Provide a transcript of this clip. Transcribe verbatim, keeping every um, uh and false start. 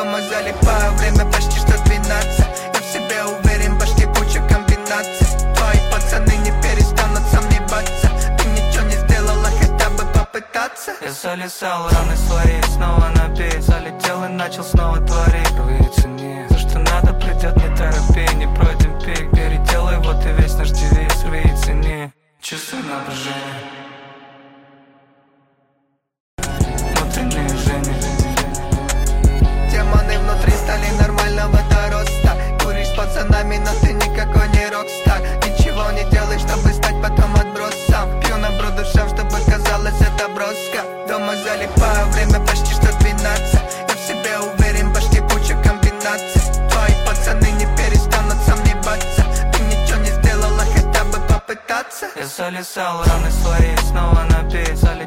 Дома залипаю, время почти что двенадцать. Я в себе уверен, башке куча комбинаций. Твои пацаны не перестанут сомневаться. Ты ничего не сделала, хотя бы попытаться. Я залезал, раны свои снова напить. Залетел и начал снова творить. Рви и цени, то что надо придет, не торопи. Не пройдем пик, переделай, вот и весь наш девиз. Рви и цени, чувствуй напряжение. Внутреннее жжение. Демоны внутри стали нормального роста. Куришь с пацанами, но ты никакой не рокстар. Ничего не делаешь, чтобы стать потом отбросом. Пью набру душам, чтобы казалось это броско. Дома залипаю, время почти что двенадцать. Я в себе уверен, башке куча комбинаций. Твои пацаны не перестанут сомневаться. Ты ничего не сделала, хотя бы попытаться. Я залезал, раны свои снова напить. Залетел